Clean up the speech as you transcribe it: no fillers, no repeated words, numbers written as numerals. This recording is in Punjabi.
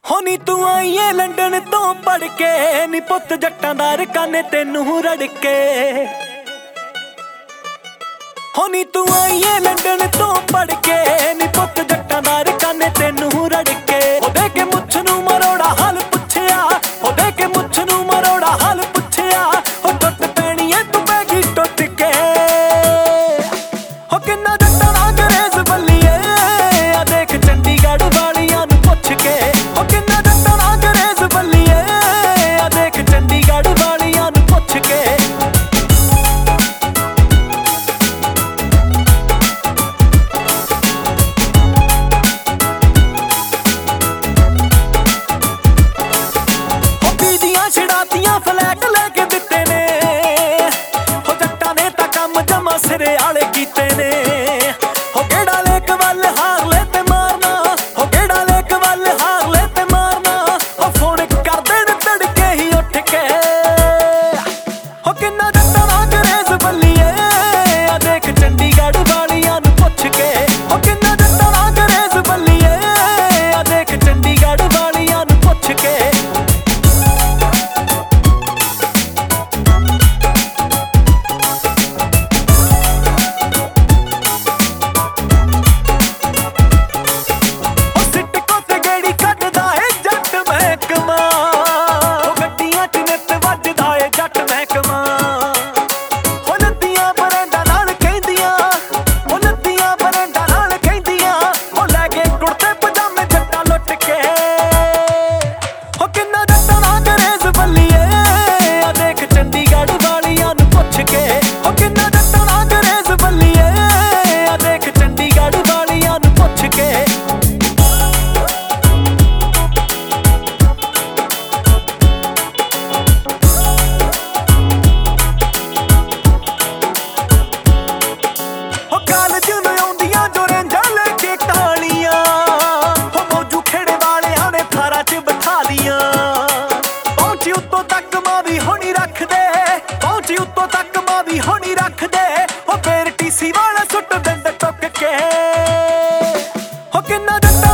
ਹੋ ਨੀ ਤੂੰ ਆਈਏ ਲੰਡਨ ਤੋਂ ਪੜ ਕੇ, ਨੀ ਪੁੱਤ ਜੱਟਾਂ ਦਾ ਰਕਾਨੇ ਤੈਨੂੰ ਰੜ ਕੇ। ਹੋ ਨੀ ਤੂੰ ਆਈਏ ਲੰਡਨ ਤੋਂ ਪੜ ਕੇ, ਨੀ ਪੁੱਤ ਜੱਟਾਂ ਦਾ ਰਕਾਨੇ ਤੈਨੂੰ ਰੜ ਕੇ। ਉਹ ਦੇ ਕੇ ਮੁੱਛ ਨੂੰ ਮਰੋੜਾ ਹਾਲ ਪੁੱਛਿਆ, ਉਹ ਦੇ ਕੇ ਮੁੱਛ ਨੂੰ ਮਰੋੜਾ ਹਾਲ ਪੁੱਛਿਆ। ਉਹ ਟੁੱਟ ਪੈਣੀ ਏ ਤੂੰ ਪੈ ਗਈ ਟੁੱਟ ਕੇ। ਹੋ ਕਿੰਨਾ ਜੱਟਾਂ ਦਾ ਅੰਗਰੇਜ਼ ਬੱਲੀਏ, ਆ ਦੇਖ ਚੰਡੀਗੜ੍ਹ ਵਾਲੀਆਂ ਨੂੰ ਪੁੱਛ ਕੇ। ਹੋ ਕਿੰਨਾ ਜੱਟਾਂ ਦਾ ਅੰਗਰੇਜ਼ ਬੱਲੀਏ, ਆ ਦੇਖ ਚੰਡੀਗੜ੍ਹ ਵਾਲੀਆਂ ਨੂੰ ਪੁੱਛ ਕੇ। ਛੜਾਤੀਆਂ ਫਲੈਟ ਲੈ ਕੇ ਦਿੱਤੇ ਨੇ, ਹੋ ਜੱਟਾਂ ਨੇ ਤਾਂ ਕੰਮ ਜਮਾ ਸਿਰੇ ਆਲੇ ਕੀਤੇ ਨੇ। ਹੋ ਕਿਹੜਾ ਲੇਕ ਵੱਲ ਹਾਰ ਲੈ ਤੇ ਮਾਰਨਾ, ਹੋ ਕਿਹੜਾ ਲੇਕ ਵੱਲ ਹਾਰ ਲੈ ਤੇ ਮਾਰਨਾ। ਹੋ ਫੋਨ ਕਰ ਦੇਣ ਤੜਕੇ ਹੀ ਉੱਠ ਕੇ। ਹੋ ਕਿੰਨਾ ਜੱਟਾਂ ਦਾ ਅੰਗਰੇਜ਼ ਬੱਲੀਏ, ਆ ਦੇਖ ਚੰਡੀਗੜ੍ਹ ਵਾਲੀਆਂ ਨੂੰ ਪੁੱਛ ਕੇ। ਹੋ ਕਿੰਨਾ ਜੱਟਾਂ ਦਾ ਅੰਗਰੇਜ਼ ਬੱਲੀਏ, ਆ ਦੇਖ ਚੰਡੀਗੜ੍ਹ ਵਾਲੀਆਂ ਨੂੰ ਪੁੱਛ ਕੇ। ਪਹੁੰਚੀ ਉੱਤੋਂ ਤੱਕ ਮਾਂ ਵੀ ਹੋਣੀ ਰੱਖਦੇ, ਪਹੁੰਚੀ ਉੱਤੋਂ ਤੱਕ ਮਾਂ ਵੀ ਹੋਣੀ ਰੱਖਦੇ। ਹੋ ਫੇਰ ਟੀਸੀ ਵਾਲਾ ਸੁੱਟ ਦਿੰਦੇ ਟੁੱਕ ਕੇ। ਹੋ ਕਿੰਨਾ